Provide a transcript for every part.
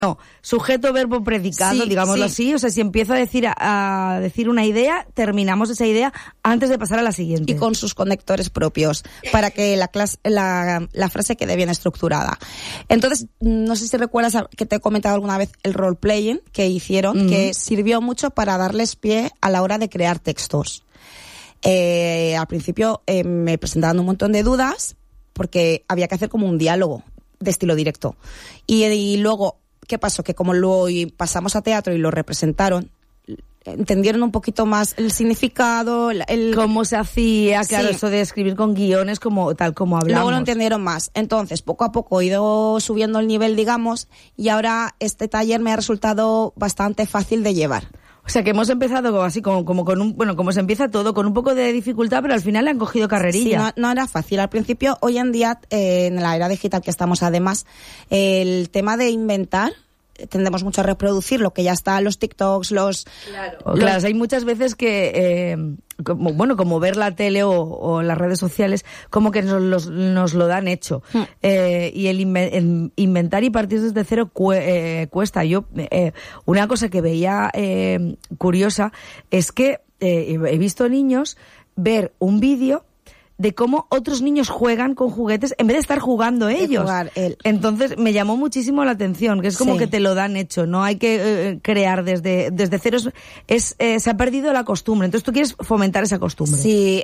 No, sujeto, verbo, predicado, digámoslo así. O sea, si empiezo a decir una idea, terminamos esa idea antes de pasar a la siguiente. Y con sus conectores propios, para que la frase quede bien estructurada. Entonces, no sé si recuerdas que te he comentado alguna vez el role-playing que hicieron, que sirvió mucho para darles pie a la hora de crear textos. Al principio me presentaban un montón de dudas, porque había que hacer como un diálogo de estilo directo. Y luego, ¿qué pasó? Que como luego pasamos a teatro y lo representaron, entendieron un poquito más el significado, cómo se hacía, claro, eso de escribir con guiones tal como hablamos. Luego lo entendieron más. Entonces, poco a poco he ido subiendo el nivel, digamos, y ahora este taller me ha resultado bastante fácil de llevar. O sea, que hemos empezado así como con como se empieza todo, con un poco de dificultad, pero al final le han cogido carrerilla. Sí, no era fácil. Al principio, hoy en día, en la era digital que estamos además, el tema de inventar, tendemos mucho a reproducir lo que ya está, los TikToks, Claro, hay muchas veces que, como ver la tele o las redes sociales, como que nos lo dan hecho. Y el inventar y partir desde cero cuesta. Yo, una cosa que veía curiosa es que he visto niños ver un vídeo de cómo otros niños juegan con juguetes en vez de estar jugando ellos. Entonces me llamó muchísimo la atención, que es como que te lo dan hecho, no hay que crear desde cero, se ha perdido la costumbre, entonces tú quieres fomentar esa costumbre. Sí,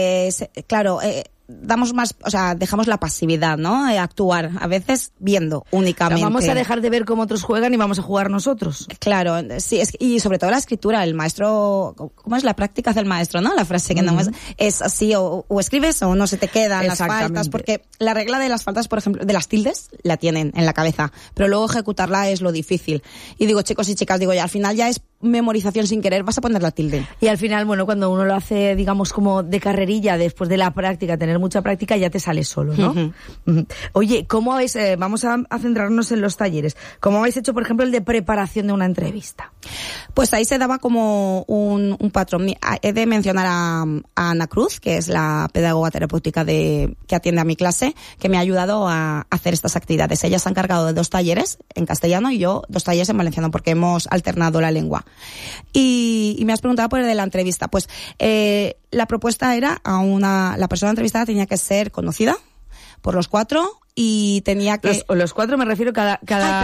claro, damos más, o sea, dejamos la pasividad, ¿no? Actuar, a veces viendo únicamente. Vamos a dejar de ver cómo otros juegan y vamos a jugar nosotros. Claro, sí, y sobre todo la escritura, el maestro, ¿cómo es la práctica del maestro, no? La frase que no es así, o escribes o no se te quedan las faltas, porque la regla de las faltas, por ejemplo, de las tildes, la tienen en la cabeza, pero luego ejecutarla es lo difícil. Y digo, chicos y chicas, al final ya es memorización sin querer, vas a poner la tilde. Y al final, cuando uno lo hace, digamos, como de carrerilla, después de la práctica, tener mucha práctica, ya te sale solo, ¿no? Oye, ¿cómo habéis, vamos a centrarnos en los talleres, cómo habéis hecho, por ejemplo, el de preparación de una entrevista? Pues ahí se daba como un patrón. He de mencionar a Ana Cruz, que es la pedagoga terapéutica que atiende a mi clase, que me ha ayudado a hacer estas actividades. Ella se ha encargado de 2 talleres en castellano y yo 2 talleres en valenciano, porque hemos alternado la lengua. Y me has preguntado por el de la entrevista. Pues la propuesta era la persona entrevistada tenía que ser conocida por los 4 y tenía que... Los 4 me refiero cada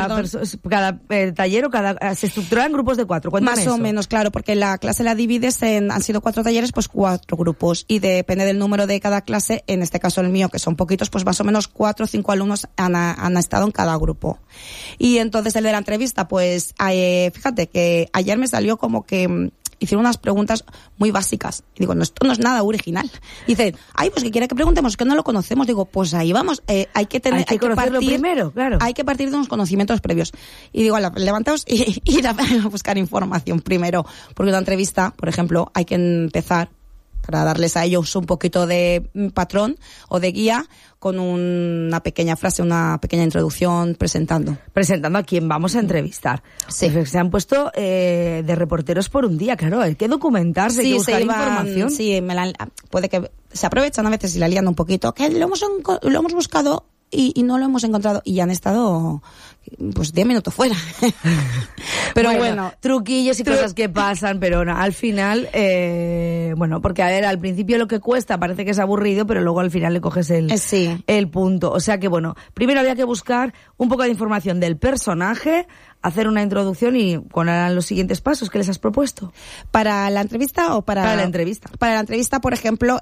taller se estructura en grupos de 4. Cuéntame Más o menos, claro, porque la clase la divides han sido 4 talleres, pues 4 grupos. Y depende del número de cada clase, en este caso el mío, que son poquitos, pues más o menos 4 o 5 alumnos han estado en cada grupo. Y entonces el de la entrevista, pues fíjate que ayer me salió como que hicieron unas preguntas muy básicas. Y digo, esto no es nada original. Y dicen, pues que quiere que preguntemos, que no lo conocemos. Digo, pues ahí vamos, hay que conocerlo primero, claro. Hay que partir de unos conocimientos previos. Y digo, levantaos y ir a buscar información primero. Porque una entrevista, por ejemplo, hay que empezar para darles a ellos un poquito de patrón o de guía con una pequeña frase, una pequeña introducción presentando a quién vamos a entrevistar. Sí. Se han puesto de reporteros por un día, claro, hay que documentarse, hay que buscar información. Sí, puede que se aprovechan a veces y la lían un poquito, que lo hemos buscado y no lo hemos encontrado, y ya han estado pues 10 minutos fuera. Pero bueno, truquillos y cosas que pasan, pero no, al final, porque a ver, al principio lo que cuesta parece que es aburrido, pero luego al final le coges el punto. O sea que primero había que buscar un poco de información del personaje, hacer una introducción y ¿cuáles eran los siguientes pasos que les has propuesto? ¿Para la entrevista o para la entrevista? Para la entrevista, por ejemplo,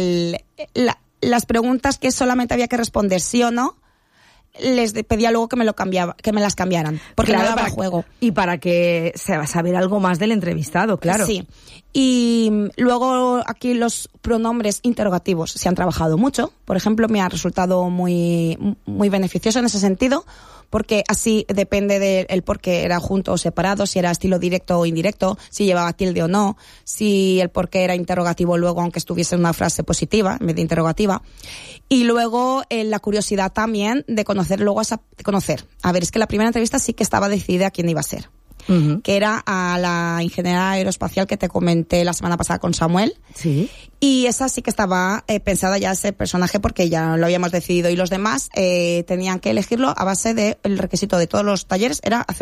las preguntas que solamente había que responder sí o no, les pedía luego que me las cambiaran, porque claro, no daba juego. Y para que se va a saber algo más del entrevistado, claro. Sí. Y luego aquí los pronombres interrogativos se han trabajado mucho. Por ejemplo, me ha resultado muy, muy beneficioso en ese sentido, porque así depende del por qué era junto o separado, si era estilo directo o indirecto, si llevaba tilde o no, si el por qué era interrogativo luego, aunque estuviese en una frase positiva en vez de interrogativa. Y luego la curiosidad también de conocer luego de conocer. A ver, es que la primera entrevista sí que estaba decidida quién iba a ser. que era a la ingeniera aeroespacial que te comenté la semana pasada con Samuel. Sí. Y esa sí que estaba pensada ya ese personaje porque ya lo habíamos decidido, y los demás tenían que elegirlo a base de el requisito de todos los talleres era hacer